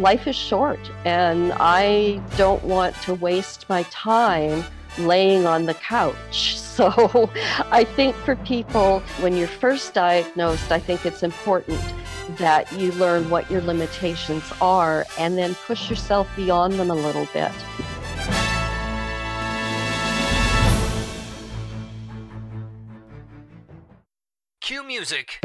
life is short, and I don't want to waste my time laying on the couch. So I think for people, when you're first diagnosed, I think it's important that you learn what your limitations are and then push yourself beyond them a little bit. Cue music.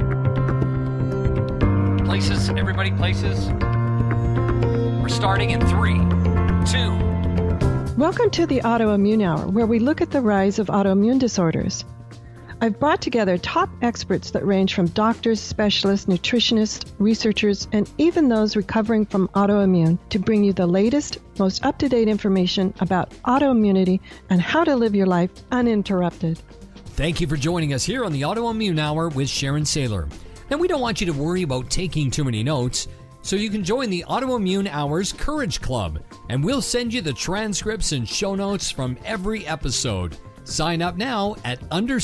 Places, everybody places. We're starting in 3, 2. Welcome to the Autoimmune Hour, where we look at the rise of autoimmune disorders. I've brought together top experts that range from doctors, specialists, nutritionists, researchers, and even those recovering from autoimmune to bring you the latest, most up-to-date information about autoimmunity and how to live your life uninterrupted. Thank you for joining us here on the Autoimmune Hour with Sharon Saylor. Now, we don't want you to worry about taking too many notes, so you can join the Autoimmune Hour's Courage Club, and we'll send you the transcripts and show notes from every episode. Sign up now at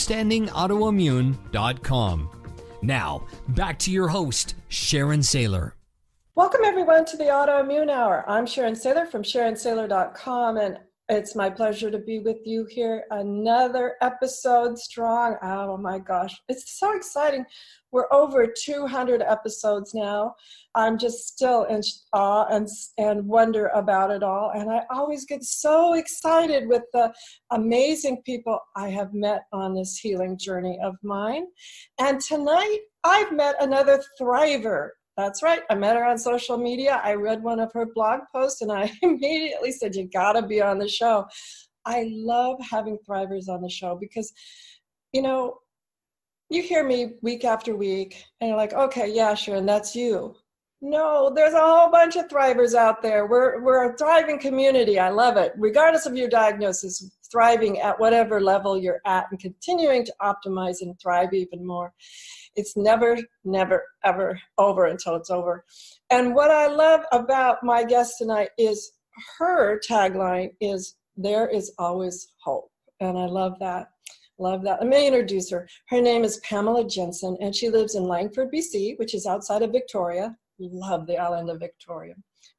understandingautoimmune.com. Now, back to your host, Sharon Saylor. Welcome, everyone, to the Autoimmune Hour. I'm Sharon Saylor from SharonSaylor.com, and it's my pleasure to be with you here. Another episode strong. Oh, my gosh. It's so exciting. We're over 200 episodes now. I'm just still in awe and wonder about it all. And I always get so excited with the amazing people I have met on this healing journey of mine. And tonight, I've met another thriver. That's right. I met her on social media. I read one of her blog posts, and I immediately said, you got to be on the show. I love having thrivers on the show because, you know, you hear me week after week, and you're like, okay, yeah, Sharon, that's you. No, there's a whole bunch of thrivers out there. We're a thriving community. I love it. Regardless of your diagnosis, thriving at whatever level you're at and continuing to optimize and thrive even more. It's never, never, ever over until it's over. And what I love about my guest tonight is her tagline is, there is always hope. And I love that. Love that. Let me introduce her. Her name is Pamela Jensen, and she lives in Langford, BC, which is outside of Victoria. Love the island of Victoria.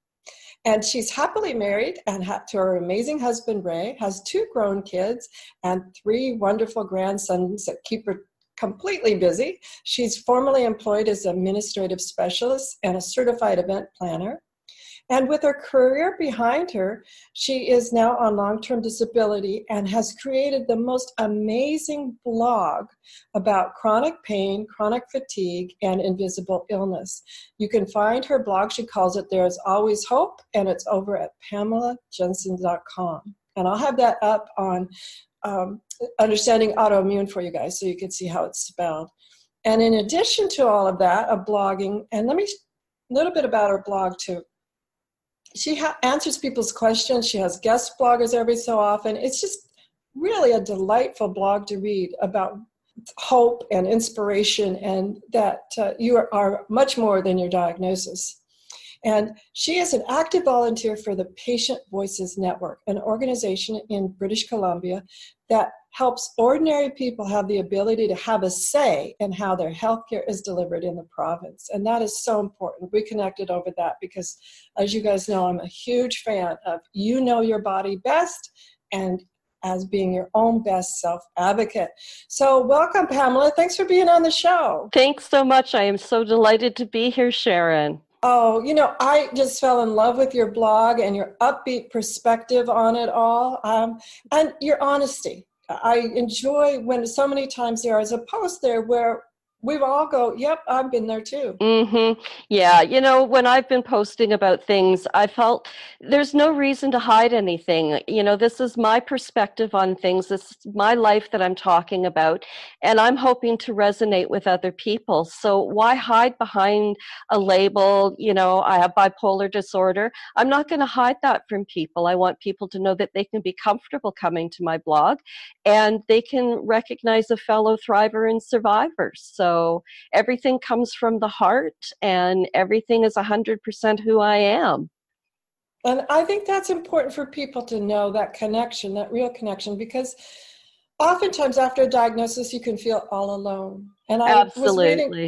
And she's happily married and to her amazing husband, Ray, has 2 grown kids and 3 wonderful grandsons that keep her completely busy. She's formerly employed as an administrative specialist and a certified event planner. And with her career behind her, she is now on long-term disability and has created the most amazing blog about chronic pain, chronic fatigue, and invisible illness. You can find her blog. She calls it There's Always Hope, and it's over at PamelaJensen.com. And I'll have that up on Understanding Autoimmune for you guys so you can see how it's spelled. And in addition to all of that, of blogging, and a little bit about her blog too. She answers people's questions. She has guest bloggers every so often. It's just really a delightful blog to read about hope and inspiration, and that you are much more than your diagnosis. And she is an active volunteer for the Patient Voices Network, an organization in British Columbia that helps ordinary people have the ability to have a say in how their healthcare is delivered in the province. And that is so important. We connected over that because, as you guys know, I'm a huge fan of you know your body best and as being your own best self-advocate. So welcome, Pamela. Thanks for being on the show. Thanks so much. I am so delighted to be here, Sharon. Oh, you know, I just fell in love with your blog and your upbeat perspective on it all, and your honesty. I enjoy when so many times there is a post there where we all go, yep, I've been there too. Mm-hmm. Yeah, you know, when I've been posting about things, I felt there's no reason to hide anything. You know, this is my perspective on things. This is my life that I'm talking about, and I'm hoping to resonate with other people. So why hide behind a label? You know, I have bipolar disorder. I'm not going to hide that from people. I want people to know that they can be comfortable coming to my blog, and they can recognize a fellow thriver and survivor. So everything comes from the heart, and everything is 100% who I am. And I think that's important for people to know, that connection, that real connection, because oftentimes after a diagnosis, you can feel all alone. And I Absolutely.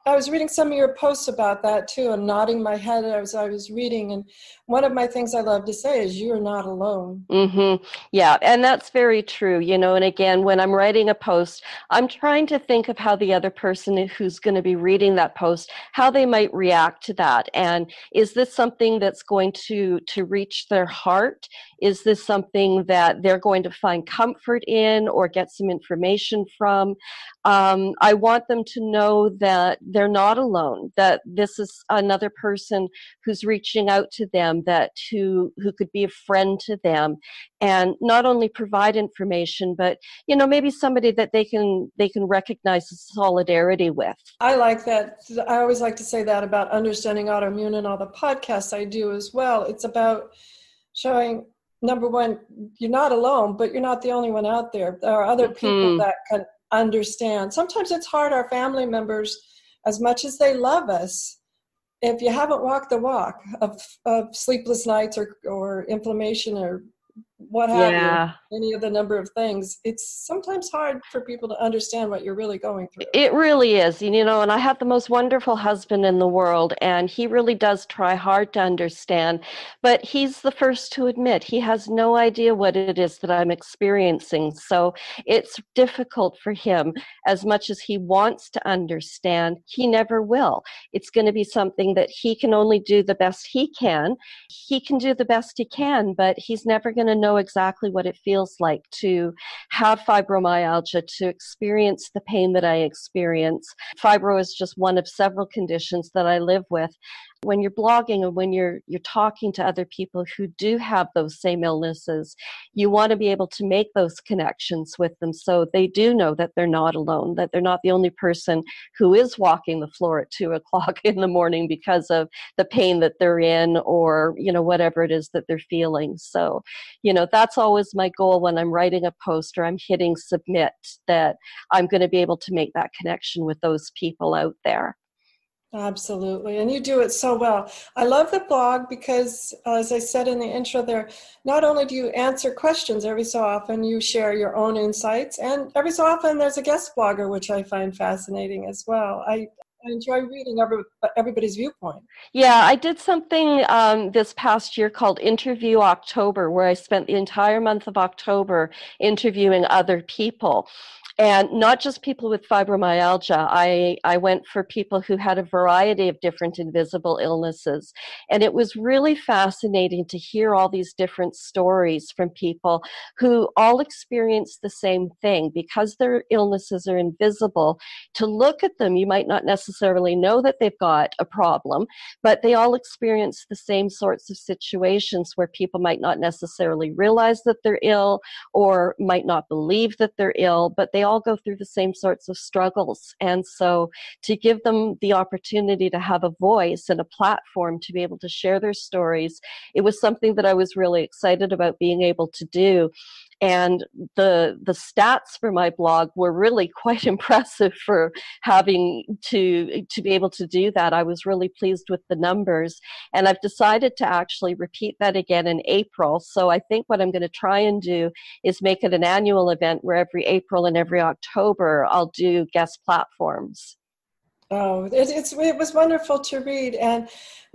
I was reading some of your posts about that too, and nodding my head as I was reading. And one of my things I love to say is, "You are not alone." Yeah, and that's very true. And again, when I'm writing a post, I'm trying to think of how the other person who's going to be reading that post, how they might react to that. And is this something that's going to reach their heart? Is this something that they're going to find comfort in or get some information from? I want them to know that they're not alone, that this is another person who's reaching out to them, that who could be a friend to them, and not only provide information, but maybe somebody that they can recognize solidarity with. I like that. I always like to say that about Understanding Autoimmune and all the podcasts I do as well. It's about showing, number one, you're not alone, but you're not the only one out there. There are other people that can understand. Sometimes it's hard, our family members, as much as they love us, if you haven't walked the walk of sleepless nights or inflammation or what have you, any of the number of things, it's sometimes hard for people to understand what you're really going through. It really is, and I have the most wonderful husband in the world, and he really does try hard to understand, but he's the first to admit he has no idea what it is that I'm experiencing. So it's difficult for him. As much as he wants to understand, he never will. It's going to be something that he can only do the best he can. He can do the best he can, but he's never going to know exactly what it feels like to have fibromyalgia, to experience the pain that I experience. Fibro is just one of several conditions that I live with. When you're blogging and when you're talking to other people who do have those same illnesses, you want to be able to make those connections with them so they do know that they're not alone, that they're not the only person who is walking the floor at 2:00 in the morning because of the pain that they're in, or whatever it is that they're feeling. So that's always my goal when I'm writing a post or I'm hitting submit, that I'm going to be able to make that connection with those people out there. Absolutely. And you do it so well. I love the blog because, as I said in the intro there, not only do you answer questions every so often, you share your own insights, and every so often there's a guest blogger, which I find fascinating as well. I enjoy reading everybody's viewpoint. Yeah, I did something this past year called Interview October, where I spent the entire month of October interviewing other people. And not just people with fibromyalgia. I went for people who had a variety of different invisible illnesses. And it was really fascinating to hear all these different stories from people who all experienced the same thing. Because their illnesses are invisible, to look at them, you might not necessarily know that they've got a problem, but they all experience the same sorts of situations where people might not necessarily realize that they're ill or might not believe that they're ill, but they all go through the same sorts of struggles. And so to give them the opportunity to have a voice and a platform to be able to share their stories, it was something that I was really excited about being able to do. And the stats for my blog were really quite impressive for having to be able to do that. I was really pleased with the numbers, and I've decided to actually repeat that again in April. So I think what I'm going to try and do is make it an annual event where every April and every October I'll do guest platforms. Oh, it was wonderful to read, and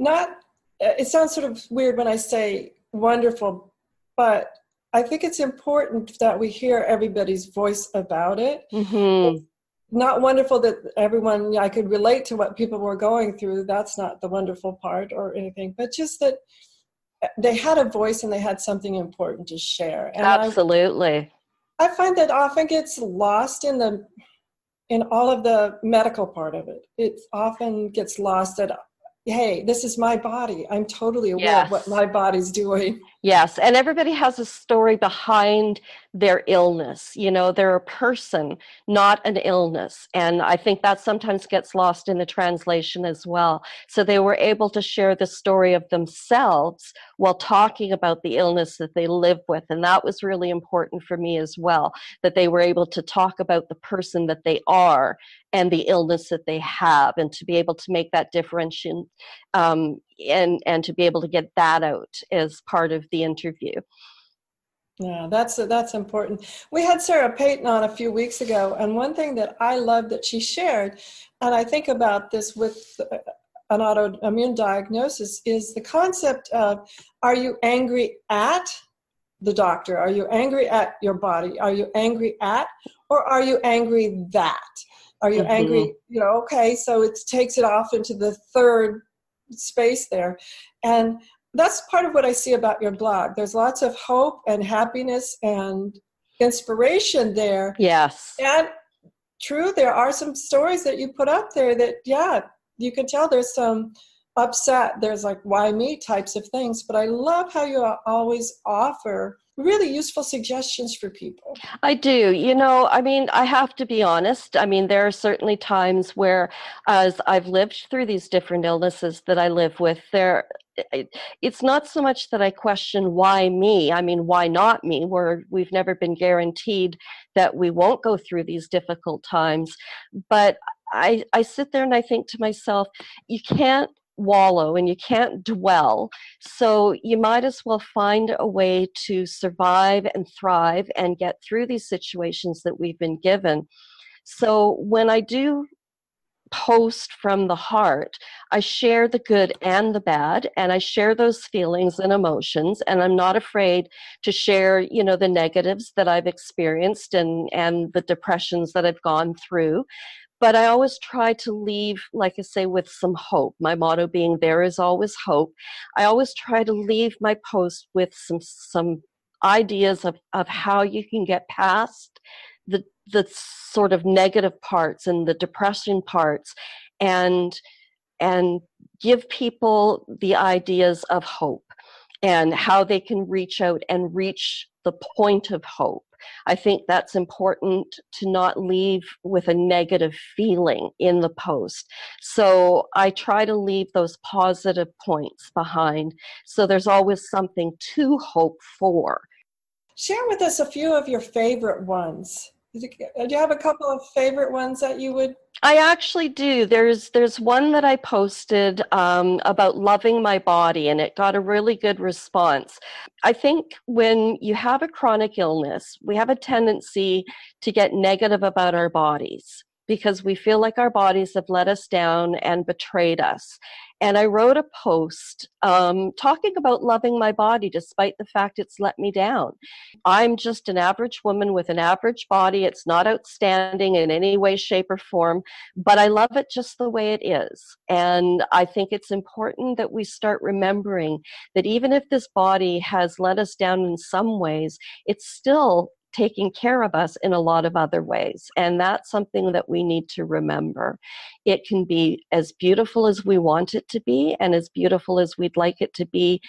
it sounds sort of weird when I say wonderful, but I think it's important that we hear everybody's voice about it. Mm-hmm. It's not wonderful that everyone, I could relate to what people were going through. That's not the wonderful part or anything, but just that they had a voice and they had something important to share. And absolutely. I find that often gets lost in all of the medical part of it. It often gets lost that, hey, this is my body. I'm totally aware of what my body's doing. Yes, and everybody has a story behind their illness. They're a person, not an illness. And I think that sometimes gets lost in the translation as well. So they were able to share the story of themselves while talking about the illness that they live with. And that was really important for me as well, that they were able to talk about the person that they are and the illness that they have, and to be able to make that differentiation and to be able to get that out as part of the interview. Yeah, that's important. We had Sarah Payton on a few weeks ago, and one thing that I love that she shared, and I think about this with an autoimmune diagnosis, is the concept of, are you angry at the doctor? Are you angry at your body? Are you angry at, or are you angry that? Are you angry, okay, so it takes it off into the third space there. And that's part of what I see about your blog. There's lots of hope and happiness and inspiration there. Yes. And true, there are some stories that you put up there that, yeah, you can tell there's some upset. There's like, why me types of things. But I love how you always offer really useful suggestions for people. I do. I have to be honest. There are certainly times where, as I've lived through these different illnesses that I live with, it's not so much that I question why me. Why not me? We've never been guaranteed that we won't go through these difficult times. But I sit there and I think to myself, you can't wallow and you can't dwell. So you might as well find a way to survive and thrive and get through these situations that we've been given. So when I do post from the heart, I share the good and the bad, and I share those feelings and emotions, and I'm not afraid to share, the negatives that I've experienced and the depressions that I've gone through. But I always try to leave, like I say, with some hope. My motto being, there is always hope. I always try to leave my post with some ideas of how you can get past the sort of negative parts and the depression parts, and give people the ideas of hope and how they can reach out and reach the point of hope. I think that's important, to not leave with a negative feeling in the post. So I try to leave those positive points behind. So there's always something to hope for. Share with us a few of your favorite ones. Do you have a couple of favorite ones that you would? I actually do. There's one that I posted about loving my body, and it got a really good response. I think when you have a chronic illness, we have a tendency to get negative about our bodies because we feel like our bodies have let us down and betrayed us. And I wrote a post talking about loving my body despite the fact it's let me down. I'm just an average woman with an average body. It's not outstanding in any way, shape, or form, but I love it just the way it is. And I think it's important that we start remembering that even if this body has let us down in some ways, it's still taking care of us in a lot of other ways. And that's something that we need to remember. It can be as beautiful as we want it to be and as beautiful as we'd like it to be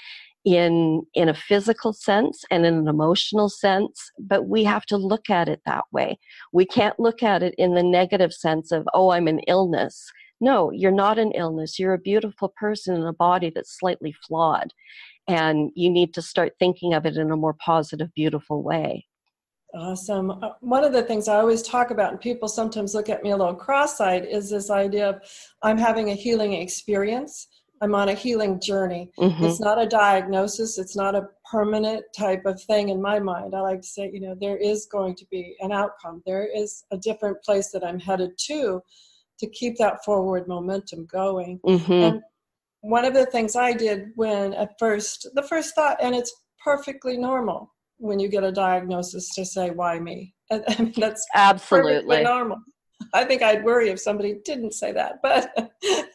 in a physical sense and in an emotional sense, but we have to look at it that way. We can't look at it in the negative sense of, oh, I'm an illness. No, you're not an illness. You're a beautiful person in a body that's slightly flawed. And you need to start thinking of it in a more positive, beautiful way. Awesome. One of the things I always talk about, and people sometimes look at me a little cross-eyed, is this idea of I'm having a healing experience. I'm on a healing journey. Mm-hmm. It's not a diagnosis. It's not a permanent type of thing in my mind. I like to say, there is going to be an outcome. There is a different place that I'm headed to keep that forward momentum going. Mm-hmm. And one of the things I did the first thought, and it's perfectly normal when you get a diagnosis to say, why me? I mean, that's absolutely normal. I think I'd worry if somebody didn't say that. But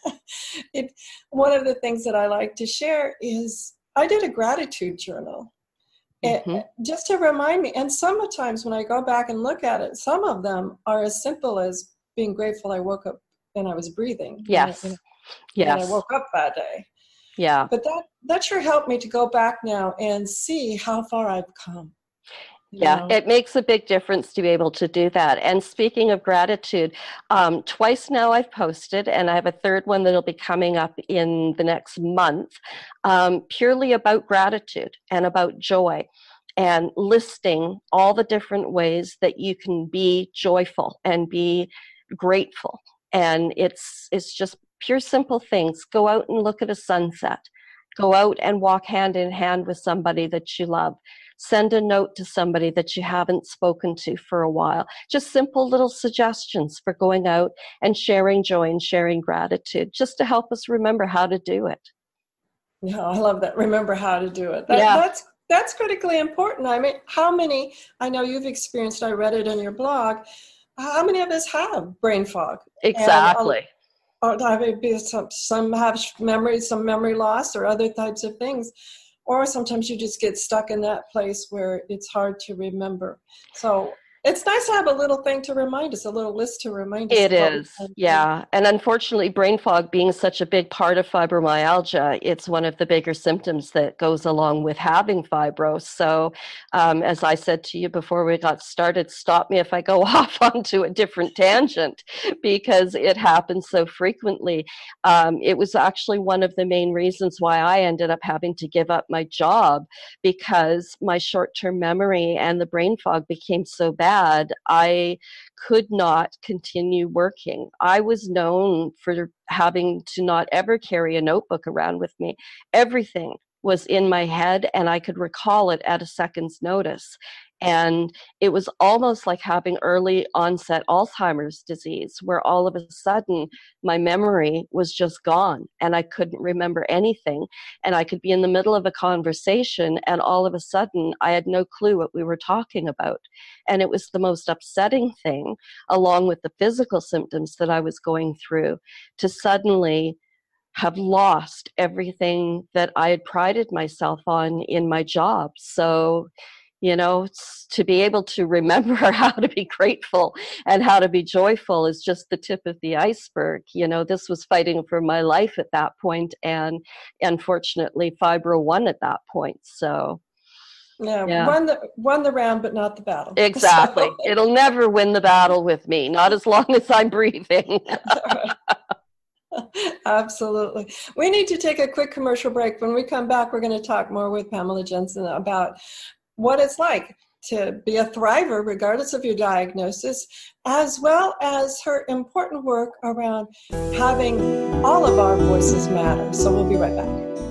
one of the things that I like to share is I did a gratitude journal. Mm-hmm. Just to remind me. And sometimes when I go back and look at it, some of them are as simple as being grateful I woke up and I was breathing. Yes. And I woke up that day. Yeah. But that sure helped me to go back now and see how far I've come. Yeah, it makes a big difference to be able to do that. And speaking of gratitude, twice now I've posted, and I have a third one that'll be coming up in the next month, purely about gratitude and about joy, and listing all the different ways that you can be joyful and be grateful. And it's just pure simple things. Go out and look at a sunset. Go out and walk hand in hand with somebody that you love. Send a note to somebody that you haven't spoken to for a while. Just simple little suggestions for going out and sharing joy and sharing gratitude, just to help us remember how to do it. Yeah, I love that. Remember how to do it. Yeah. That's critically important. I mean, how many, I know you've experienced, I read it in your blog, how many of us have brain fog? Exactly. Some have some memory loss or other types of things. Or sometimes you just get stuck in that place where it's hard to remember. So it's nice to have a little thing to remind us, a little list to remind us. It is, yeah. And unfortunately, brain fog being such a big part of fibromyalgia, it's one of the bigger symptoms that goes along with having fibro. So as I said to you before we got started, stop me if I go off onto a different tangent, because it happens so frequently. It was actually one of the main reasons why I ended up having to give up my job, because my short-term memory and the brain fog became so bad, I could not continue working. I was known for having to not ever carry a notebook around with me. Everything was in my head, and I could recall it at a second's notice. And it was almost like having early onset Alzheimer's disease, where all of a sudden my memory was just gone and I couldn't remember anything. And I could be in the middle of a conversation and all of a sudden I had no clue what we were talking about. And it was the most upsetting thing, along with the physical symptoms that I was going through, to suddenly have lost everything that I had prided myself on in my job. So, to be able to remember how to be grateful and how to be joyful is just the tip of the iceberg. This was fighting for my life at that point, and unfortunately, fibro won at that point. So, yeah. Won the round, but not the battle. Exactly. So. It'll never win the battle with me, not as long as I'm breathing. Absolutely. We need to take a quick commercial break. When we come back, we're going to talk more with Pamela Jensen about what it's like to be a thriver regardless of your diagnosis, as well as her important work around having all of our voices matter. So we'll be right back.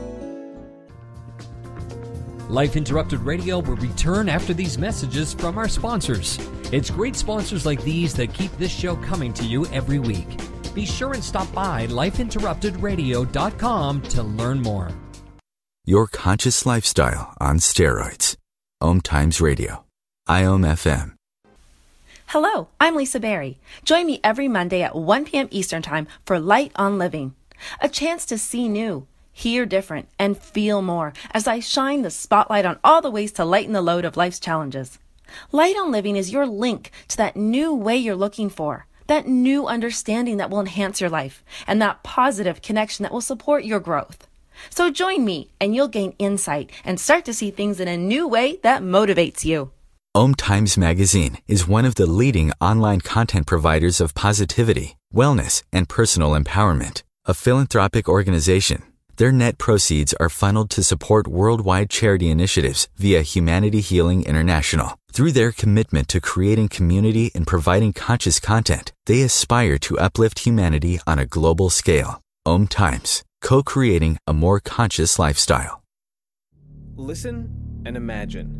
Life Interrupted Radio will return after these messages from our sponsors. It's great sponsors like these that keep this show coming to you every week. Be sure and stop by lifeinterruptedradio.com to learn more. Your conscious lifestyle on steroids. Om Times Radio. IOM FM. Hello, I'm Lisa Berry. Join me every Monday at 1 p.m. Eastern Time for Light on Living. A chance to see new, hear different, and feel more as I shine the spotlight on all the ways to lighten the load of life's challenges. Light on Living is your link to that new way you're looking for, that new understanding that will enhance your life, and that positive connection that will support your growth. So join me and you'll gain insight and start to see things in a new way that motivates you. Om Times Magazine is one of the leading online content providers of positivity, wellness, and personal empowerment. A philanthropic organization, their net proceeds are funneled to support worldwide charity initiatives via Humanity Healing International. Through their commitment to creating community and providing conscious content, they aspire to uplift humanity on a global scale. Om Times, co-creating a more conscious lifestyle. Listen and imagine.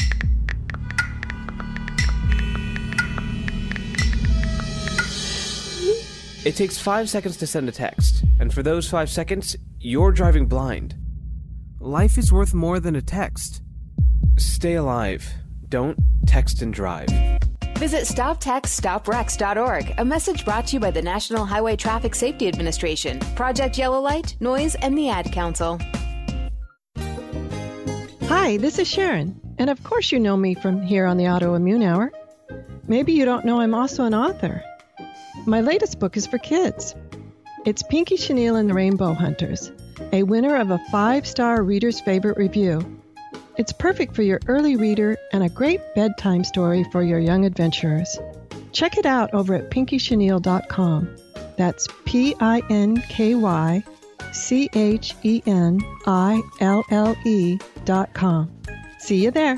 It takes 5 seconds to send a text, and for those 5 seconds, you're driving blind. Life is worth more than a text. Stay alive. Don't text and drive. Visit StopTextStopWrecks.org, a message brought to you by the National Highway Traffic Safety Administration, Project Yellow Light, Noise, and the Ad Council. Hi, this is Sharon, and of course you know me from here on the Autoimmune Hour. Maybe you don't know I'm also an author. My latest book is for kids. It's Pinky Chenille and the Rainbow Hunters, a winner of a 5-star Reader's Favorite Review. It's perfect for your early reader and a great bedtime story for your young adventurers. Check it out over at pinkychenille.com. That's PinkyChenille.com. See you there.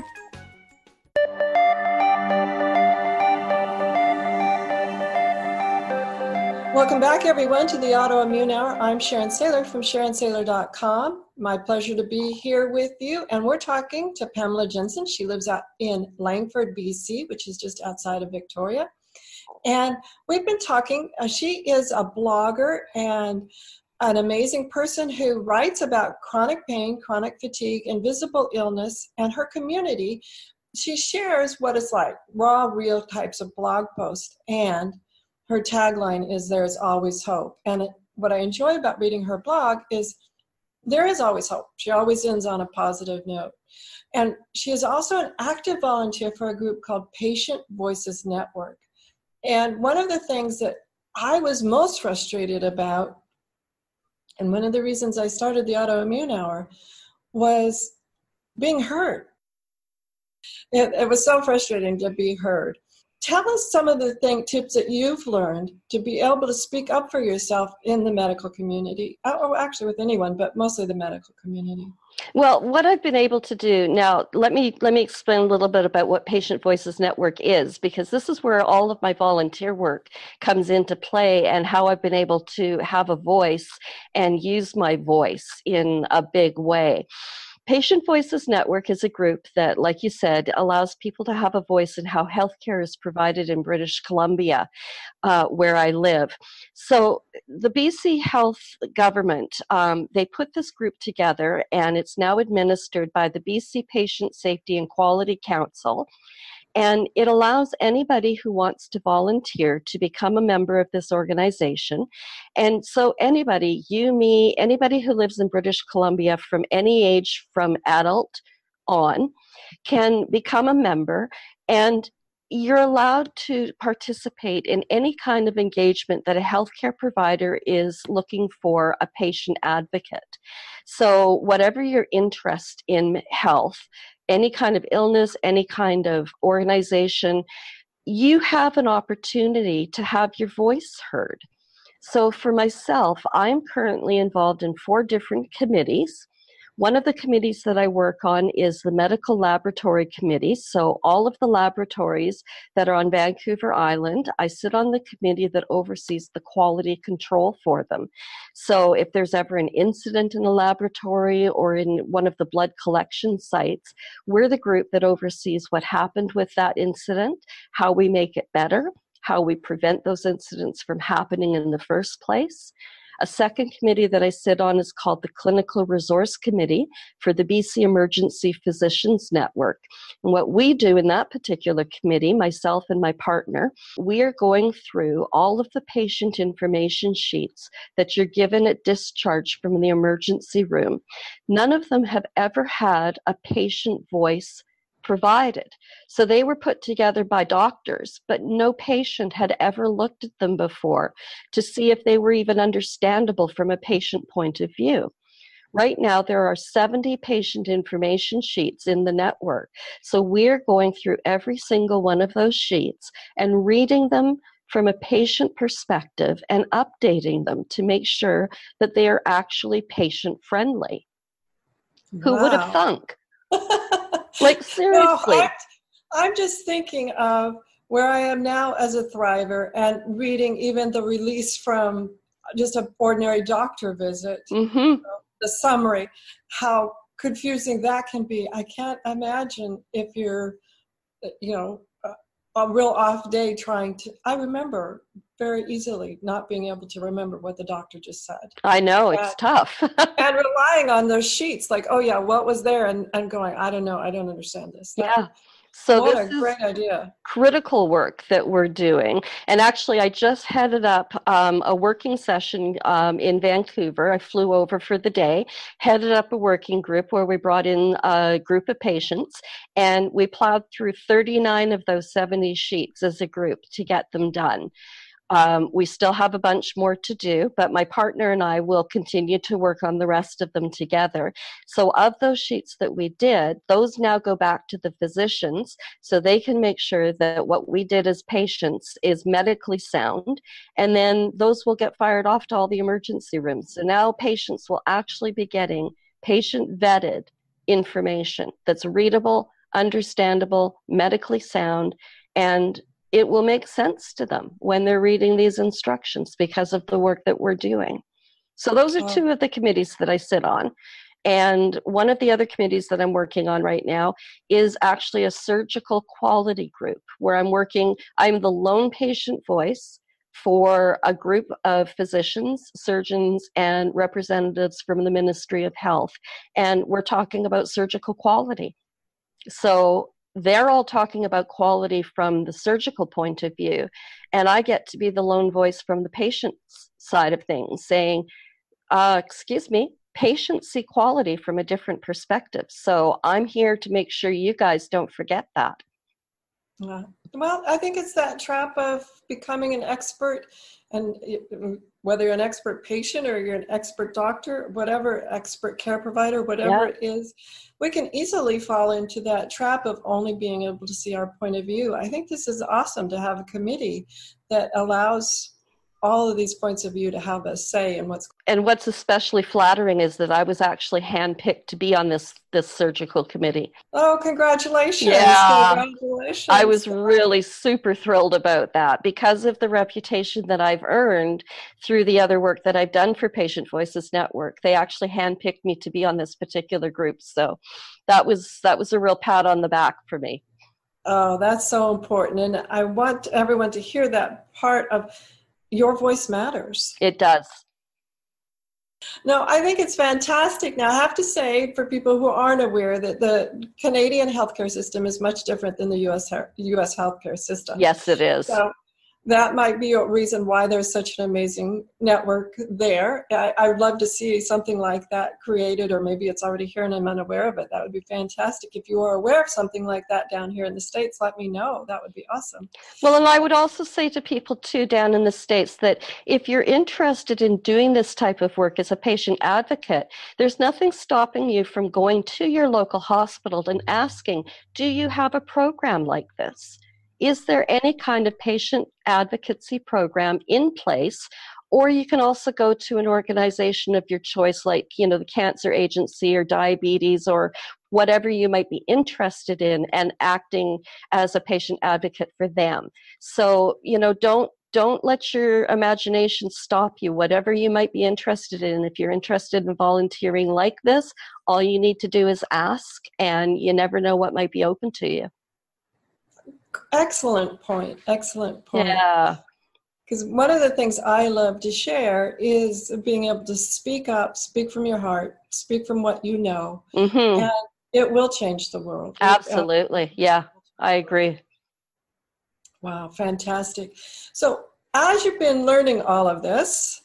Welcome back, everyone, to the Autoimmune Hour. I'm Sharon Saylor from SharonSaylor.com. my pleasure to be here with you. And we're talking to Pamela Jensen. She lives out in Langford, BC, which is just outside of Victoria. And we've been talking, she is a blogger and an amazing person who writes about chronic pain, chronic fatigue, invisible illness, and her community. She shares what it's like, raw, real types of blog posts. And her tagline is, "There's always hope." And what I enjoy about reading her blog is there is always hope. She always ends on a positive note. And she is also an active volunteer for a group called Patient Voices Network. And one of the things that I was most frustrated about, and one of the reasons I started the Autoimmune Hour, was being heard. It was so frustrating to be heard. Tell us some of the tips that you've learned to be able to speak up for yourself in the medical community, or actually with anyone, but mostly the medical community. Well, what I've been able to do now, let me explain a little bit about what Patient Voices Network is, because this is where all of my volunteer work comes into play and how I've been able to have a voice and use my voice in a big way. Patient Voices Network is a group that, like you said, allows people to have a voice in how healthcare is provided in British Columbia, where I live. So the BC Health government, they put this group together, and it's now administered by the BC Patient Safety and Quality Council. And it allows anybody who wants to volunteer to become a member of this organization. And so anybody, you, me, anybody who lives in British Columbia from any age from adult on can become a member, and you're allowed to participate in any kind of engagement that a healthcare provider is looking for a patient advocate. So whatever your interest in health, any kind of illness, any kind of organization, you have an opportunity to have your voice heard. So for myself, I'm currently involved in 4 different committees. One of the committees that I work on is the Medical Laboratory Committee. So all of the laboratories that are on Vancouver Island, I sit on the committee that oversees the quality control for them. So if there's ever an incident in a laboratory or in one of the blood collection sites, we're the group that oversees what happened with that incident, how we make it better, how we prevent those incidents from happening in the first place. A second committee that I sit on is called the Clinical Resource Committee for the BC Emergency Physicians Network. And what we do in that particular committee, myself and my partner, we are going through all of the patient information sheets that you're given at discharge from the emergency room. None of them have ever had a patient voice provided. So they were put together by doctors, but no patient had ever looked at them before to see if they were even understandable from a patient point of view. Right now, there are 70 patient information sheets in the network. So we're going through every single one of those sheets and reading them from a patient perspective and updating them to make sure that they are actually patient friendly. Wow. Who would have thunk? Like, seriously. No, I'm just thinking of where I am now as a thriver and reading even the release from just an ordinary doctor visit, the summary, how confusing that can be. I can't imagine if you're, a real off day trying to, I remember very easily not being able to remember what the doctor just said. I know, it's tough. And relying on those sheets, like, oh yeah, what was there? And going, I don't know, I don't understand this. Yeah. So what this a great idea. Critical work that we're doing. And actually, I just headed up a working session in Vancouver. I flew over for the day, headed up a working group where we brought in a group of patients, and we plowed through 39 of those 70 sheets as a group to get them done. We still have a bunch more to do, but my partner and I will continue to work on the rest of them together. So of those sheets that we did, those now go back to the physicians so they can make sure that what we did as patients is medically sound, and then those will get fired off to all the emergency rooms. So now patients will actually be getting patient-vetted information that's readable, understandable, medically sound, and it will make sense to them when they're reading these instructions because of the work that we're doing. So those are two of the committees that I sit on. And one of the other committees that I'm working on right now is actually a surgical quality group where I'm the lone patient voice for a group of physicians, surgeons, and representatives from the Ministry of Health. And we're talking about surgical quality. So they're all talking about quality from the surgical point of view. And I get to be the lone voice from the patient's side of things saying, excuse me, patients see quality from a different perspective. So I'm here to make sure you guys don't forget that. Well, I think it's that trap of becoming an expert, and whether you're an expert patient or you're an expert doctor, whatever, expert care provider, whatever it is, we can easily fall into that trap of only being able to see our point of view. I think this is awesome to have a committee that allows all of these points of view to have a say in what's. And what's especially flattering is that I was actually handpicked to be on this surgical committee. Oh, congratulations. Yeah. Congratulations. I was really super thrilled about that because of the reputation that I've earned through the other work that I've done for Patient Voices Network. They actually handpicked me to be on this particular group. So that was a real pat on the back for me. Oh, that's so important. And I want everyone to hear that part of your voice matters. It does. No, I think it's fantastic. Now, I have to say, for people who aren't aware, that the Canadian healthcare system is much different than the U.S. healthcare system. Yes, it is. So that might be a reason why there's such an amazing network there. I would love to see something like that created, or maybe it's already here and I'm unaware of it. That would be fantastic. If you are aware of something like that down here in the States, let me know. That would be awesome. Well, and I would also say to people too down in the States that if you're interested in doing this type of work as a patient advocate, there's nothing stopping you from going to your local hospital and asking, do you have a program like this? Is there any kind of patient advocacy program in place? Or you can also go to an organization of your choice, like, the Cancer Agency or diabetes or whatever you might be interested in, and acting as a patient advocate for them. So, don't let your imagination stop you. Whatever you might be interested in, if you're interested in volunteering like this, all you need to do is ask, and you never know what might be open to you. Excellent point. Yeah. Because one of the things I love to share is being able to speak up, speak from your heart, speak from what you know, and it will change the world. Absolutely. Yeah, I agree. Wow, fantastic. So as you've been learning all of this,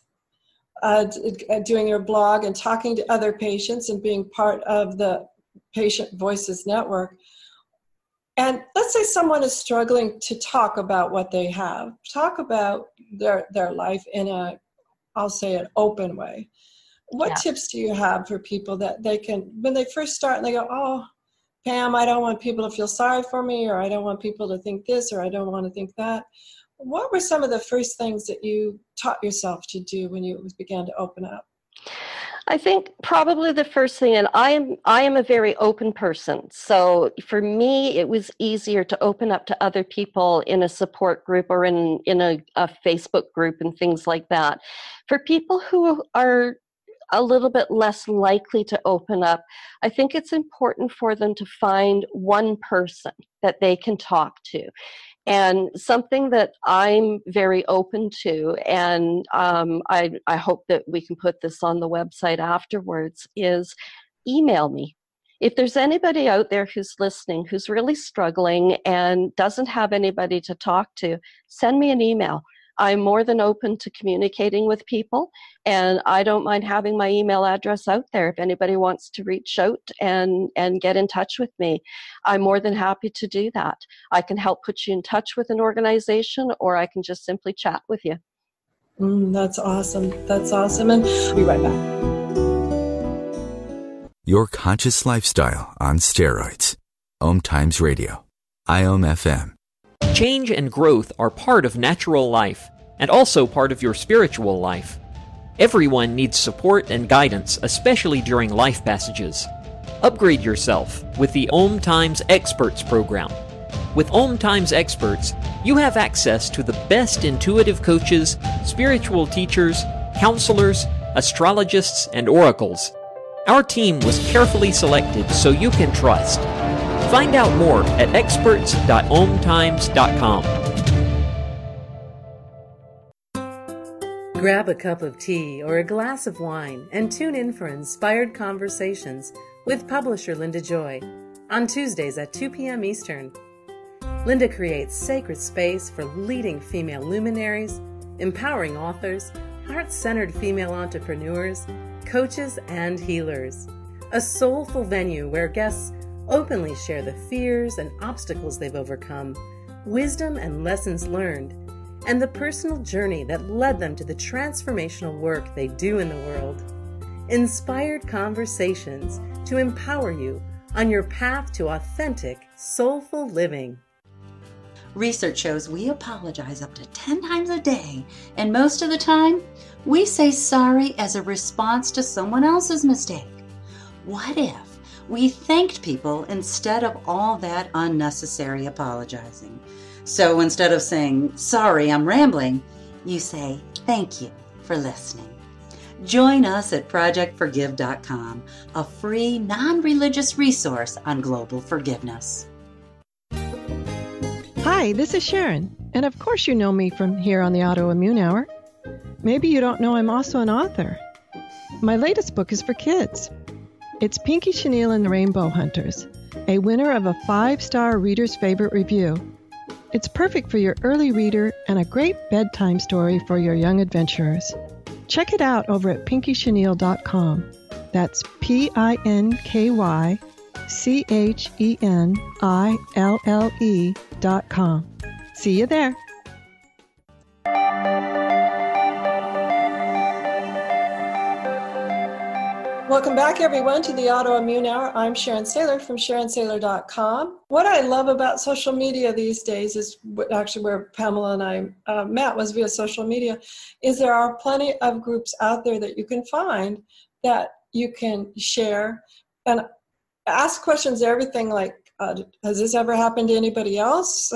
doing your blog and talking to other patients and being part of the Patient Voices Network, and let's say someone is struggling to talk about what they have, talk about their life in I'll say an open way. What tips do you have for people that they can, when they first start and they go, oh, Pam, I don't want people to feel sorry for me, or I don't want people to think this, or I don't want to think that. What were some of the first things that you taught yourself to do when you began to open up? I think probably the first thing, and I am a very open person. So for me, it was easier to open up to other people in a support group or in a Facebook group and things like that. For people who are a little bit less likely to open up, I think it's important for them to find one person that they can talk to. And something that I'm very open to, and I hope that we can put this on the website afterwards, is email me. If there's anybody out there who's listening, who's really struggling and doesn't have anybody to talk to, send me an email. I'm more than open to communicating with people, and I don't mind having my email address out there. If anybody wants to reach out and get in touch with me, I'm more than happy to do that. I can help put you in touch with an organization, or I can just simply chat with you. That's awesome. That's awesome. And we'll be right back. Your conscious lifestyle on steroids. Om Times Radio. IOM FM. Change and growth are part of natural life, and also part of your spiritual life. Everyone needs support and guidance, especially during life passages. Upgrade yourself with the Om Times Experts program. With Om Times Experts, you have access to the best intuitive coaches, spiritual teachers, counselors, astrologists, and oracles. Our team was carefully selected so you can trust. Find out more at experts.omtimes.com. Grab a cup of tea or a glass of wine and tune in for Inspired Conversations with publisher Linda Joy on Tuesdays at 2 p.m. Eastern. Linda creates sacred space for leading female luminaries, empowering authors, heart-centered female entrepreneurs, coaches, and healers. A soulful venue where guests openly share the fears and obstacles they've overcome, wisdom and lessons learned, and the personal journey that led them to the transformational work they do in the world. Inspired Conversations to empower you on your path to authentic, soulful living. Research shows we apologize up to 10 times a day, and most of the time, we say sorry as a response to someone else's mistake. What if we thanked people instead of all that unnecessary apologizing? So instead of saying, sorry, I'm rambling, you say, thank you for listening. Join us at projectforgive.com, a free, non-religious resource on global forgiveness. Hi, this is Sharon, and of course you know me from here on the Autoimmune Hour. Maybe you don't know I'm also an author. My latest book is for kids. It's Pinky Chenille and the Rainbow Hunters, a winner of a 5-star Reader's Favorite review. It's perfect for your early reader and a great bedtime story for your young adventurers. Check it out over at pinkychenille.com. That's PinkyChenille.com. See you there. Welcome back, everyone, to the Autoimmune Hour. I'm Sharon Saylor from SharonSaylor.com. What I love about social media these days is actually where Pamela and I met was via social media, is there are plenty of groups out there that you can find that you can share and ask questions, everything like, has this ever happened to anybody else?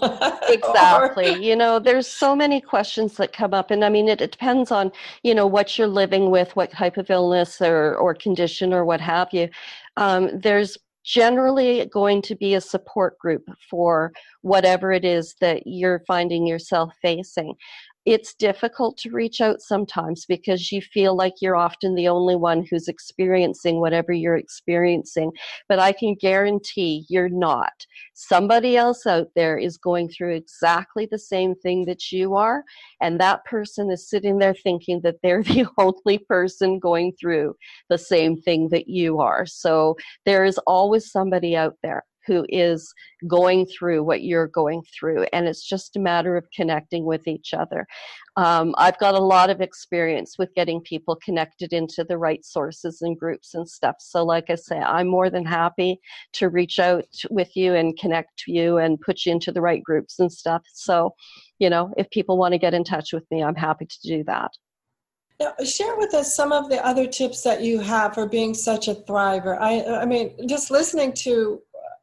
Exactly. You know, there's so many questions that come up. And I mean, it depends on, you know, what you're living with, what type of illness or condition or what have you. There's generally going to be a support group for whatever it is that you're finding yourself facing. It's difficult to reach out sometimes because you feel like you're often the only one who's experiencing whatever you're experiencing. But I can guarantee you're not. Somebody else out there is going through exactly the same thing that you are, and that person is sitting there thinking that they're the only person going through the same thing that you are. So there is always somebody out there who is going through what you're going through. And it's just a matter of connecting with each other. I've got a lot of experience with getting people connected into the right sources and groups and stuff. So like I say, I'm more than happy to reach out with you and connect you and put you into the right groups and stuff. So, you know, if people want to get in touch with me, I'm happy to do that. Now, share with us some of the other tips that you have for being such a thriver. I mean, just listening to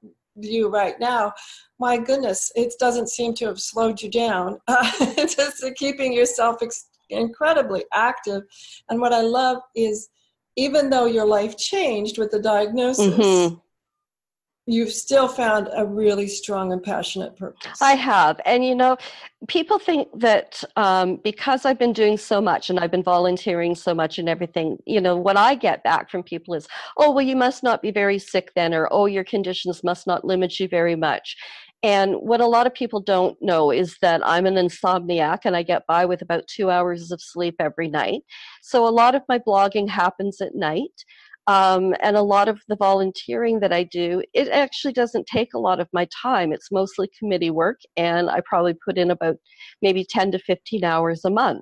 you right now, my goodness, it doesn't seem to have slowed you down. Just keeping yourself incredibly active. And what I love is, even though your life changed with the diagnosis, you've still found a really strong and passionate purpose. I have. And, you know, people think that because I've been doing so much and I've been volunteering so much and everything, you know, what I get back from people is, oh, well, you must not be very sick then, or, oh, your conditions must not limit you very much. And what a lot of people don't know is that I'm an insomniac and I get by with about 2 hours of sleep every night. So a lot of my blogging happens at night. And a lot of the volunteering that I do, it actually doesn't take a lot of my time. It's mostly committee work, and I probably put in about maybe 10 to 15 hours a month.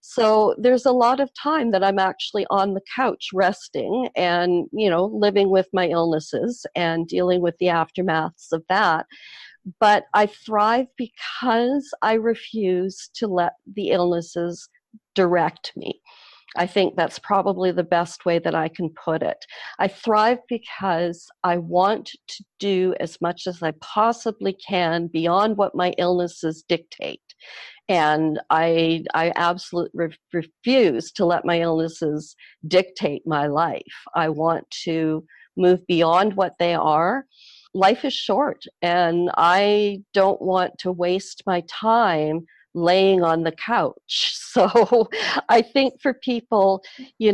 So there's a lot of time that I'm actually on the couch resting and, you know, living with my illnesses and dealing with the aftermaths of that. But I thrive because I refuse to let the illnesses direct me. I think that's probably the best way that I can put it. I thrive because I want to do as much as I possibly can beyond what my illnesses dictate. And I absolutely refuse to let my illnesses dictate my life. I want to move beyond what they are. Life is short, and I don't want to waste my time laying on the couch. So I think for people,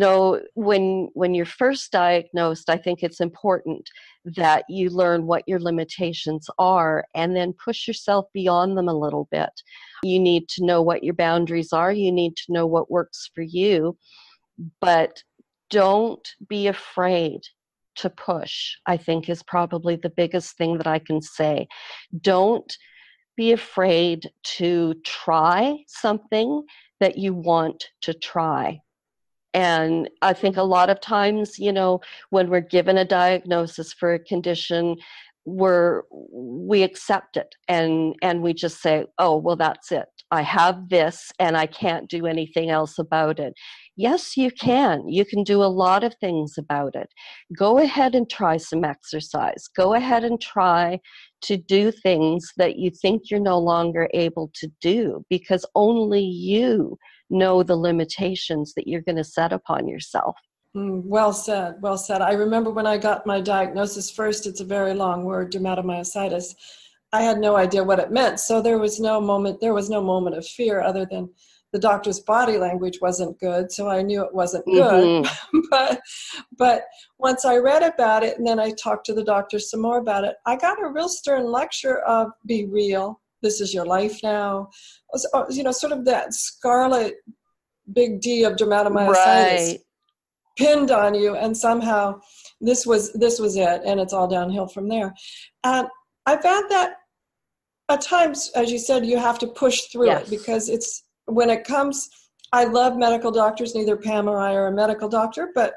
when you're first diagnosed, I think it's important that you learn what your limitations are and then push yourself beyond them a little bit. You need to know what your boundaries are. You need to know what works for you, but don't be afraid to push, I think, is probably the biggest thing that I can say. Don't be afraid to try something that you want to try. And I think a lot of times, when we're given a diagnosis for a condition, we accept it and we just say, oh, well, that's it. I have this and I can't do anything else about it. Yes, you can. You can do a lot of things about it. Go ahead and try some exercise. Go ahead and try to do things that you think you're no longer able to do, because only you know the limitations that you're going to set upon yourself. Well said. Well said. I remember when I got my diagnosis first, it's a very long word, dermatomyositis. I had no idea what it meant. So there was no moment of fear other than the doctor's body language wasn't good. So I knew it wasn't good. But once I read about it and then I talked to the doctor some more about it, I got a real stern lecture of be real. This is your life now. Sort of that scarlet big D of dermatomyositis pinned on you, and somehow this was it, and it's all downhill from there. And I found that at times, as you said, you have to push through it, because when it comes, I love medical doctors, neither Pam or I are a medical doctor, but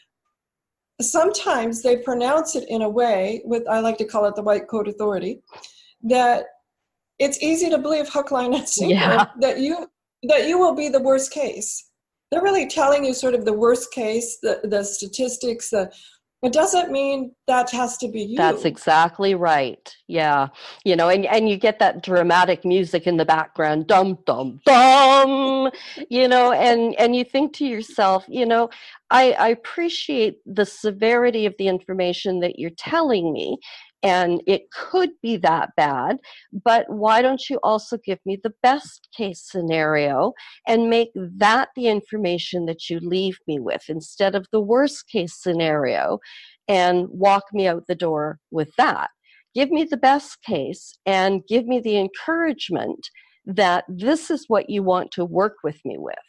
sometimes they pronounce it in a way, I like to call it the white coat authority, that it's easy to believe hook, line, and sinker that you will be the worst case. They're really telling you sort of the worst case, the statistics. It doesn't mean that has to be you. That's exactly right. Yeah. And you get that dramatic music in the background, dum, dum, dum, and you think to yourself, I appreciate the severity of the information that you're telling me, and it could be that bad, but why don't you also give me the best case scenario and make that the information that you leave me with instead of the worst case scenario, and walk me out the door with that. Give me the best case and give me the encouragement that this is what you want to work with me with.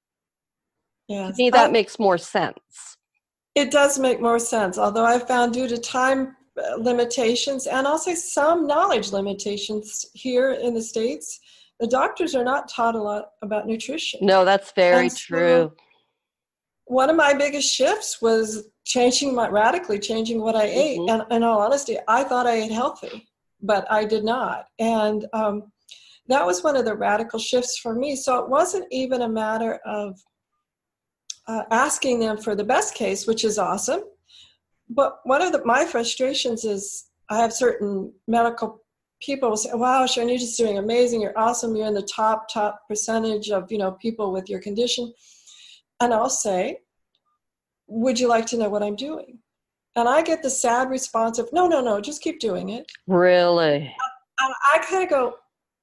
Yes. To me, that makes more sense. It does make more sense, although I found due to time limitations and also some knowledge limitations here in the States, the doctors are not taught a lot about nutrition. No, that's very true. One of my biggest shifts was radically changing what I ate. And in all honesty, I thought I ate healthy, but I did not. And that was one of the radical shifts for me. So it wasn't even a matter of asking them for the best case, which is awesome. But one of my frustrations is I have certain medical people who say, wow, Sharon, you're just doing amazing. You're awesome. You're in the top percentage of, people with your condition. And I'll say, would you like to know what I'm doing? And I get the sad response of, no, just keep doing it. Really? And I kind of go,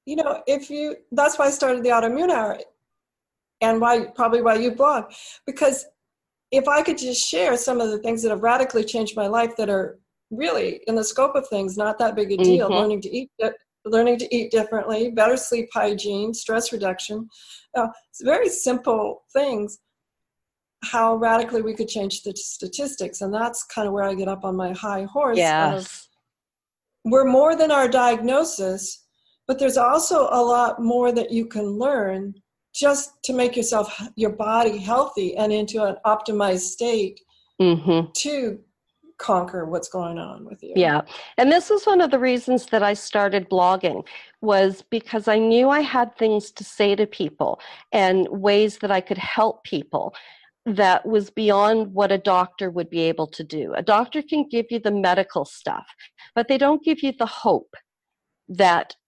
that's why I started the Autoimmune Hour and why you blog, because if I could just share some of the things that have radically changed my life that are really, in the scope of things, not that big a deal, learning to eat differently, better sleep hygiene, stress reduction, it's very simple things, how radically we could change the statistics. And that's kind of where I get up on my high horse. Yes. We're more than our diagnosis, but there's also a lot more that you can learn just to make your body healthy and into an optimized state to conquer what's going on with you. Yeah. And this is one of the reasons that I started blogging, was because I knew I had things to say to people and ways that I could help people that was beyond what a doctor would be able to do. A doctor can give you the medical stuff, but they don't give you the hope that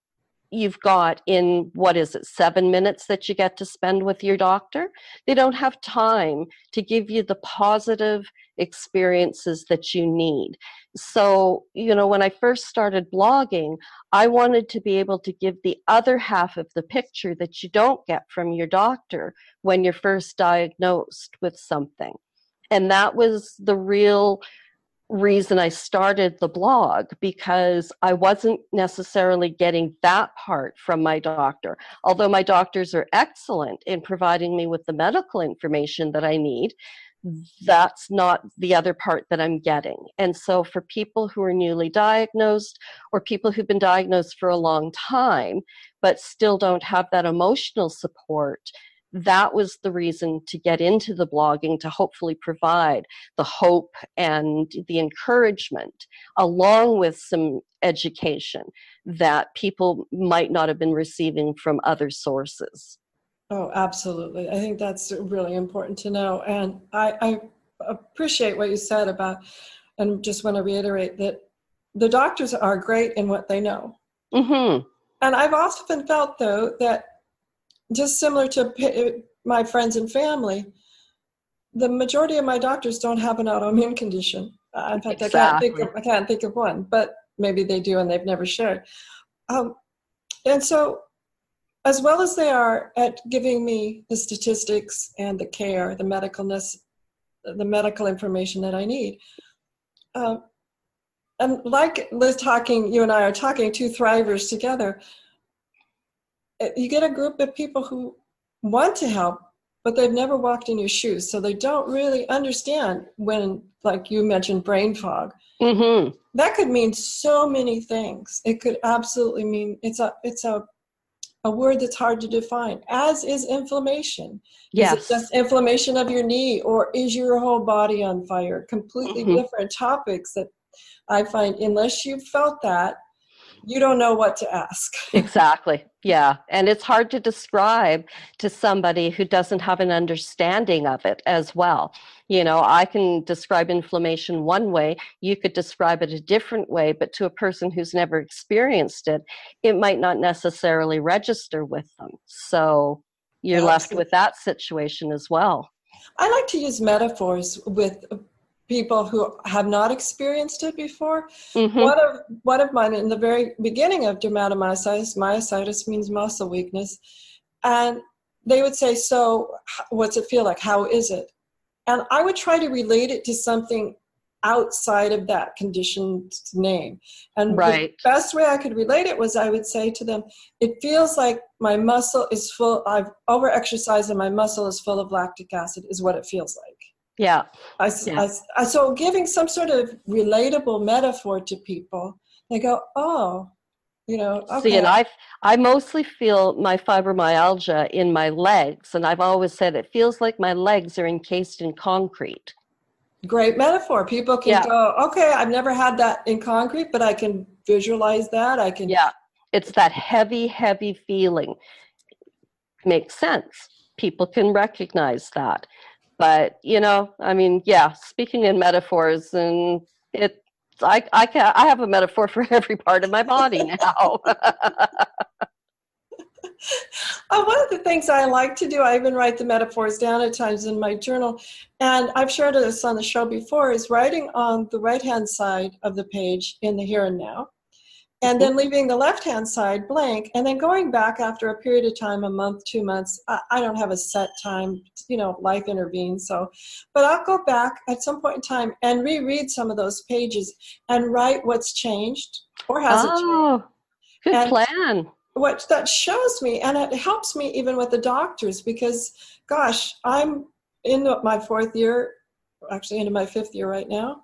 you've got in, 7 minutes that you get to spend with your doctor. They don't have time to give you the positive experiences that you need. So, when I first started blogging, I wanted to be able to give the other half of the picture that you don't get from your doctor when you're first diagnosed with something. And that was the real reason I started the blog, because I wasn't necessarily getting that part from my doctor. Although my doctors are excellent in providing me with the medical information that I need, that's not the other part that I'm getting. And so for people who are newly diagnosed, or people who've been diagnosed for a long time, but still don't have that emotional support, that was the reason to get into the blogging, to hopefully provide the hope and the encouragement, along with some education that people might not have been receiving from other sources. Oh, absolutely. I think that's really important to know. And I appreciate what you said about, and just want to reiterate that the doctors are great in what they know. Mm-hmm. And I've often felt, though, that just similar to my friends and family, the majority of my doctors don't have an autoimmune condition. In fact, Exactly. I can't think of one, but maybe they do and they've never shared. And so, as well as they are at giving me the statistics and the care, the medical information that I need, and like Liz you and I are talking, two thrivers together, you get a group of people who want to help, but they've never walked in your shoes. So they don't really understand when, like you mentioned, brain fog. Mm-hmm. That could mean so many things. It could absolutely mean it's a word that's hard to define, as is inflammation. Yes. Is it just inflammation of your knee, or is your whole body on fire? Completely different topics that I find, unless you've felt that, you don't know what to ask. Exactly. Yeah. And it's hard to describe to somebody who doesn't have an understanding of it as well. I can describe inflammation one way, you could describe it a different way, but to a person who's never experienced it, it might not necessarily register with them. So you're left with that situation as well. I like to use metaphors with people who have not experienced it before. Mm-hmm. One of mine, in the very beginning of myositis means muscle weakness, and they would say, so what's it feel like? How is it? And I would try to relate it to something outside of that condition's name. And the best way I could relate it was, I would say to them, it feels like my muscle is full, I've over-exercised and my muscle is full of lactic acid, is what it feels like. Yeah. So giving some sort of relatable metaphor to people, they go, oh, okay. See, and I mostly feel my fibromyalgia in my legs, and I've always said it feels like my legs are encased in concrete. Great metaphor. People can go, okay, I've never had that in concrete, but I can visualize that. Yeah, it's that heavy, heavy feeling. Makes sense. People can recognize that. But, speaking in metaphors, and I have a metaphor for every part of my body now. One of the things I like to do, I even write the metaphors down at times in my journal, and I've shared this on the show before, is writing on the right-hand side of the page in the here and now, and then leaving the left-hand side blank, and then going back after a period of time, a month, 2 months. I don't have a set time, life intervenes. But I'll go back at some point in time and reread some of those pages and write what's changed or hasn't changed. Oh, good plan. What that shows me, and it helps me even with the doctors, because, gosh, I'm in my 4th year, actually into my 5th year right now,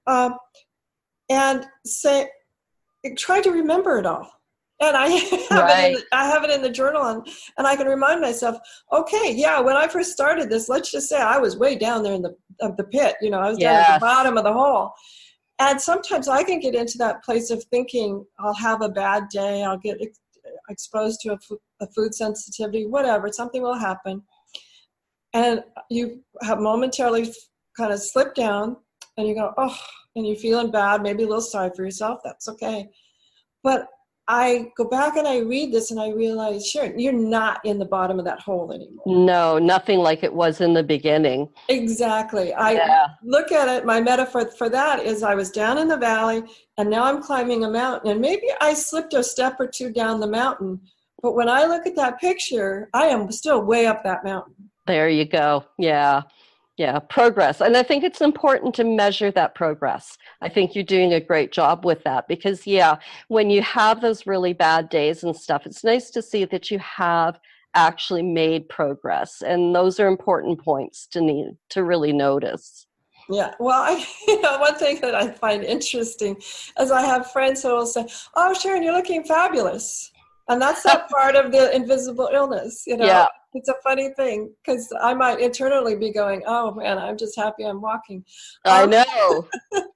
and try to remember it all. And I have it in the journal, and I can remind myself, okay, when I first started this, let's just say I was way down there in the pit, I was down at the bottom of the hole. And sometimes I can get into that place of thinking, I'll have a bad day, I'll get exposed to a food sensitivity, whatever, something will happen. And you have momentarily kind of slipped down, and you go, oh, and you're feeling bad, maybe a little sorry for yourself, that's okay. But I go back and I read this and I realize, Sharon, you're not in the bottom of that hole anymore. No, nothing like it was in the beginning. Exactly. I look at it, my metaphor for that is I was down in the valley and now I'm climbing a mountain, and maybe I slipped a step or two down the mountain. But when I look at that picture, I am still way up that mountain. There you go. Yeah. Yeah, progress. And I think it's important to measure that progress. I think you're doing a great job with that because, when you have those really bad days and stuff, it's nice to see that you have actually made progress. And those are important points to really notice. Yeah, well, one thing that I find interesting is I have friends who will say, "Oh, Sharon, you're looking fabulous." And that's that part of the invisible illness, Yeah. It's a funny thing because I might internally be going, "Oh man, I'm just happy I'm walking." I know.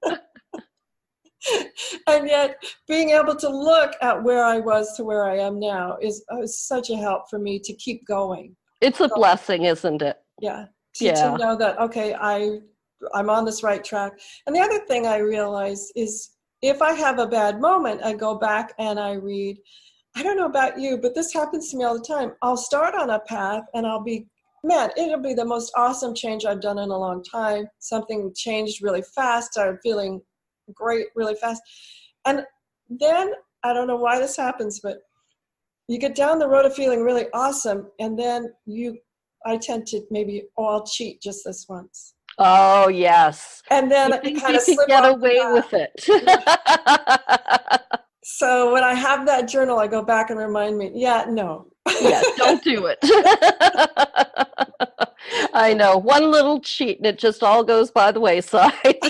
And yet being able to look at where I was to where I am now is such a help for me to keep going. It's a blessing, isn't it? Yeah. To know that, okay, I'm on this right track. And the other thing I realize is if I have a bad moment, I go back and I read. I don't know about you, but this happens to me all the time. I'll start on a path and it'll be the most awesome change I've done in a long time. Something changed really fast. I'm feeling great really fast. And then, I don't know why this happens, but you get down the road of feeling really awesome. And then I tend to I'll cheat just this once. Oh, yes. And then I think you can get away with it. So when I have that journal, I go back and remind me, no. Don't do it. I know. One little cheat and it just all goes by the wayside.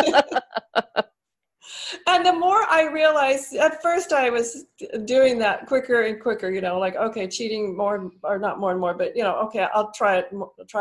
And the more I realized, at first I was doing that quicker and quicker, like, okay, cheating more, or not more and more, but, okay, I'll try it.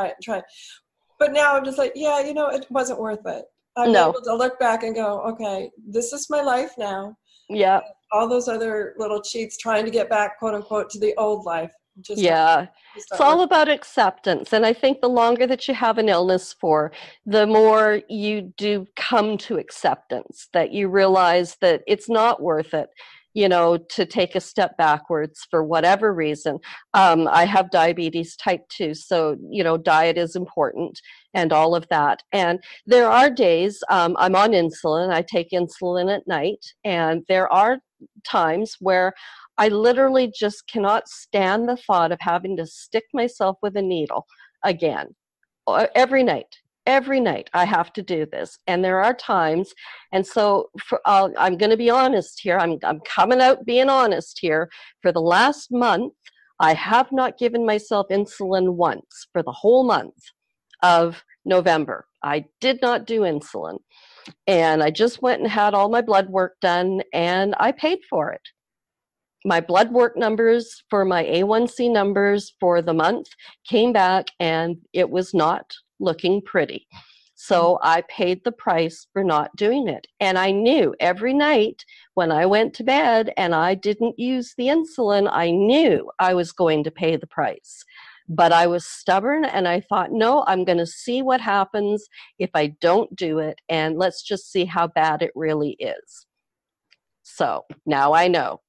But now I'm just like, it wasn't worth it. I'm able to look back and go, okay, this is my life now. Yeah. All those other little cheats trying to get back, quote unquote, to the old life. It's all about acceptance. And I think the longer that you have an illness for, the more you do come to acceptance, that you realize that it's not worth it, to take a step backwards for whatever reason. I have diabetes type 2, so, diet is important and all of that. And there are days I'm on insulin. I take insulin at night, and there are times where I literally just cannot stand the thought of having to stick myself with a needle again. Every night I have to do this. And there are times, and so I'm going to be honest here. I'm coming out being honest here. For the last month, I have not given myself insulin once for the whole month of November. I did not do insulin. And I just went and had all my blood work done, and I paid for it. My blood work numbers for my A1C numbers for the month came back, and it was not looking pretty. So I paid the price for not doing it. And I knew every night when I went to bed and I didn't use the insulin, I knew I was going to pay the price. But I was stubborn, and I thought, no, I'm going to see what happens if I don't do it, and let's just see how bad it really is. So now I know.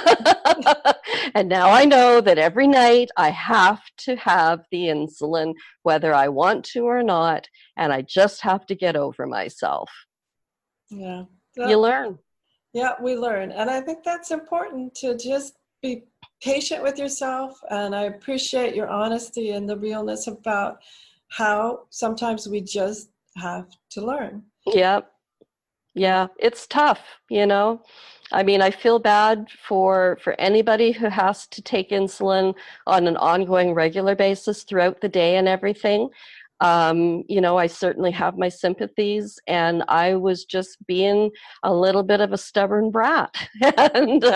And now I know that every night I have to have the insulin, whether I want to or not, and I just have to get over myself. Yeah. You learn. Yeah, we learn. And I think that's important, to just be patient with yourself. And I appreciate your honesty and the realness about how sometimes we just have to learn. Yep. Yeah, it's tough, I mean, I feel bad for anybody who has to take insulin on an ongoing, regular basis throughout the day and everything. I certainly have my sympathies, and I was just being a little bit of a stubborn brat. And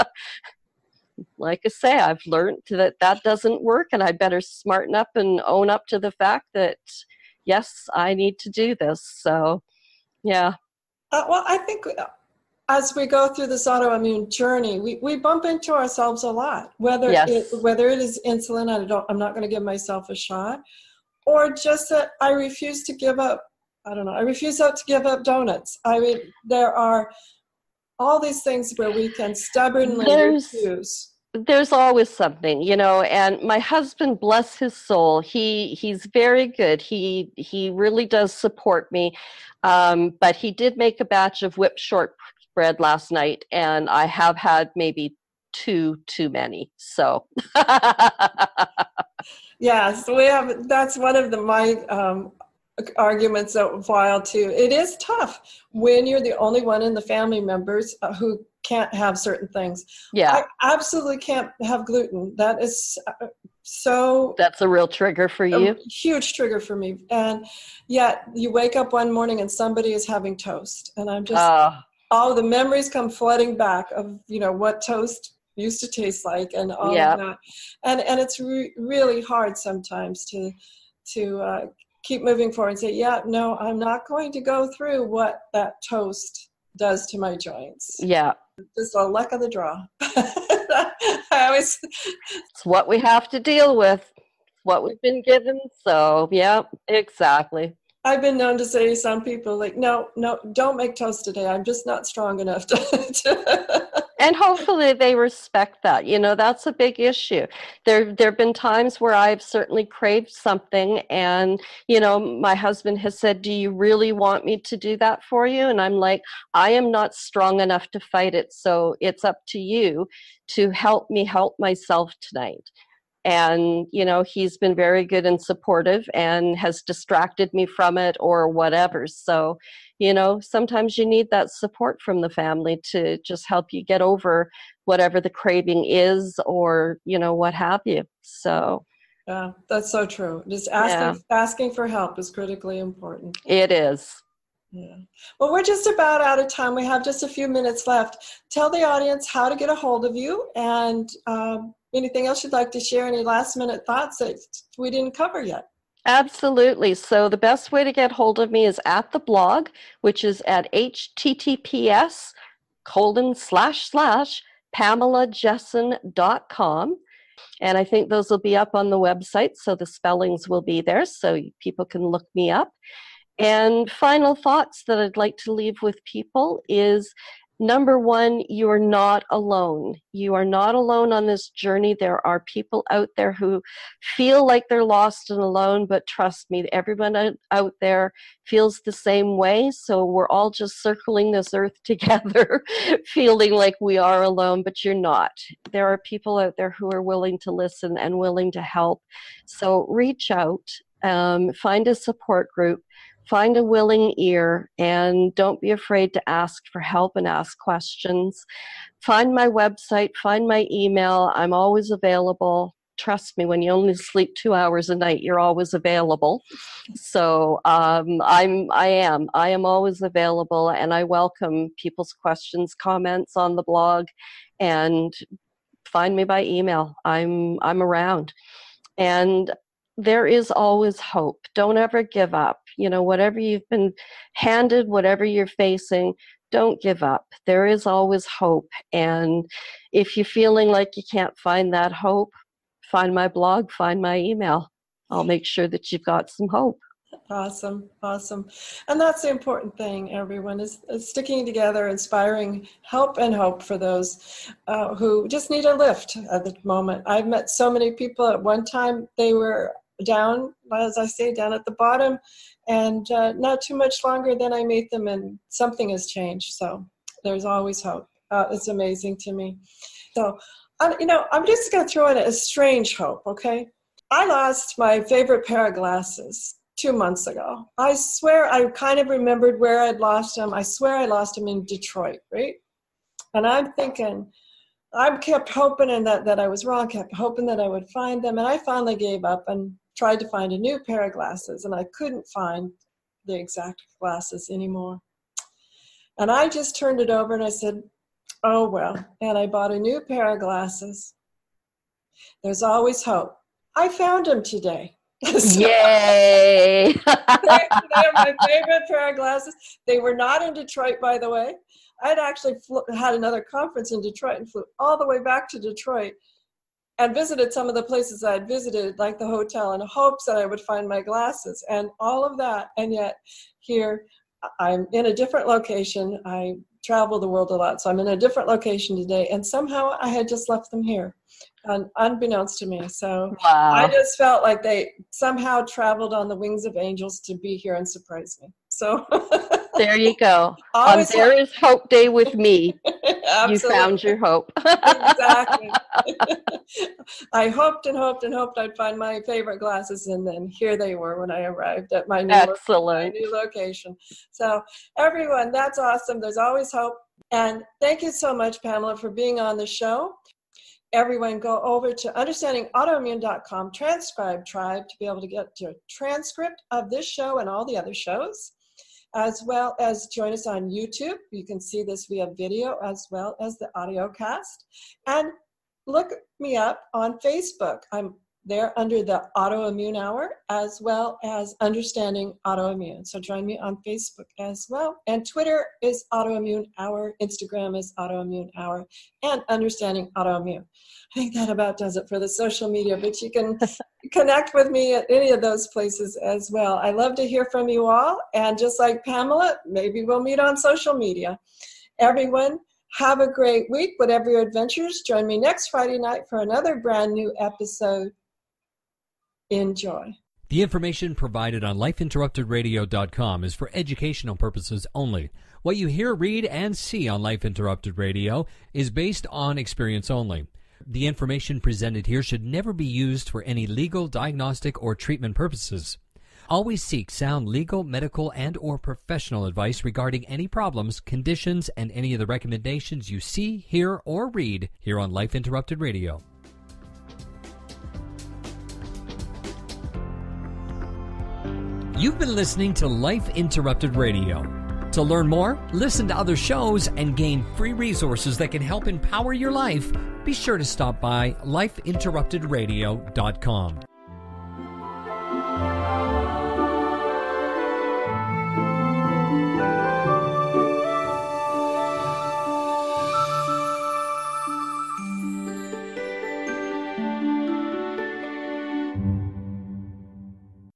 like I say, I've learned that doesn't work, and I better smarten up and own up to the fact that, yes, I need to do this. So, yeah. Well, I think as we go through this autoimmune journey, we bump into ourselves a lot, whether it is insulin, I'm not going to give myself a shot, or just that I refuse to give up. I refuse to give up donuts. I mean, there are all these things where we can stubbornly refuse. There's always something, and my husband, bless his soul, he's very good. He really does support me. But he did make a batch of whipped shortbread last night, and I have had maybe too many. So yes, that's one of my arguments a while too. It is tough when you're the only one in the family members who can't have certain things. Yeah. I absolutely can't have gluten. That is that's a real trigger for you. A huge trigger for me. And yet you wake up one morning and somebody is having toast, and I'm just all the memories come flooding back of what toast used to taste like and all of that. And it's really hard sometimes to keep moving forward and say, no, I'm not going to go through what that toast does to my joints. Yeah. Just a luck of the draw. It's what we have to deal with, what we've been given. So, yeah, exactly. I've been known to say to some people, like, no, don't make toast today. I'm just not strong enough to And hopefully they respect that. That's a big issue. There have been times where I've certainly craved something, and, my husband has said, do you really want me to do that for you? And I'm like, I am not strong enough to fight it, so it's up to you to help me help myself tonight. And, he's been very good and supportive and has distracted me from it or whatever. So, sometimes you need that support from the family to just help you get over whatever the craving is or, what have you. So. Yeah, that's so true. Just asking for help is critically important. It is. Yeah. Well, we're just about out of time. We have just a few minutes left. Tell the audience how to get a hold of you, and anything else you'd like to share, any last minute thoughts that we didn't cover yet. Absolutely. So the best way to get hold of me is at the blog, which is at https://PamelaJessen.com. And I think those will be up on the website, so the spellings will be there so people can look me up. And final thoughts that I'd like to leave with people is, number one, you are not alone. You are not alone on this journey. There are people out there who feel like they're lost and alone, but trust me, everyone out there feels the same way. So we're all just circling this earth together, feeling like we are alone, but you're not. There are people out there who are willing to listen and willing to help. So reach out, find a support group. Find a willing ear, and don't be afraid to ask for help and ask questions. Find my website, find my email. I'm always available. Trust me, when you only sleep 2 hours a night, you're always available. So I am always available, and I welcome people's questions, comments on the blog, and find me by email. I'm around. And there is always hope. Don't ever give up. Whatever you've been handed, whatever you're facing, don't give up. There is always hope. And if you're feeling like you can't find that hope, find my blog, find my email. I'll make sure that you've got some hope. Awesome. And that's the important thing, everyone, is sticking together, inspiring help and hope for those who just need a lift at the moment. I've met so many people at one time, they were down, as I say, down at the bottom, and not too much longer than I made them, and something has changed. So there's always hope. It's amazing to me. So, I'm just going to throw in a strange hope, okay? I lost my favorite pair of glasses 2 months ago. I swear I kind of remembered where I'd lost them. I swear I lost them in Detroit, right? And I'm thinking, I kept hoping and that I was wrong, kept hoping that I would find them, and I finally gave up and tried to find a new pair of glasses, and I couldn't find the exact glasses anymore. And I just turned it over and I said, oh well, and I bought a new pair of glasses. There's always hope. I found them today. Yay! They are my favorite pair of glasses. They were not in Detroit, by the way. I'd actually had another conference in Detroit and flew all the way back to Detroit and visited some of the places I had visited, like the hotel, in hopes that I would find my glasses and all of that. And yet here, I'm in a different location. I travel the world a lot. So I'm in a different location today, and somehow I had just left them here, unbeknownst to me. So wow. I just felt like they somehow traveled on the wings of angels to be here and surprise me. So there you go. There is Hope Day with me. You found your hope. Exactly. I hoped and hoped and hoped I'd find my favorite glasses, and then here they were when I arrived at my new location. So everyone, that's awesome. There's always hope. And thank you so much, Pamela, for being on the show. Everyone go over to understandingautoimmune.com, transcribe tribe, to be able to get to a transcript of this show and all the other shows, as well as join us on YouTube. You can see this via video as well as the audio cast. And look me up on Facebook. I'm there under the Autoimmune Hour, as well as Understanding Autoimmune. So join me on Facebook as well. And Twitter is Autoimmune Hour. Instagram is Autoimmune Hour. And Understanding Autoimmune. I think that about does it for the social media, but you can connect with me at any of those places as well. I love to hear from you all. And just like Pamela, maybe we'll meet on social media. Everyone, have a great week. Whatever your adventures, join me next Friday night for another brand new episode. Enjoy. The information provided on lifeinterruptedradio.com is for educational purposes only. What you hear, read, and see on Life Interrupted Radio is based on experience only. The information presented here should never be used for any legal, diagnostic, or treatment purposes. Always seek sound legal, medical, and or professional advice regarding any problems, conditions, and any of the recommendations you see, hear, or read here on Life Interrupted Radio. You've been listening to Life Interrupted Radio. To learn more, listen to other shows, and gain free resources that can help empower your life, be sure to stop by lifeinterruptedradio.com.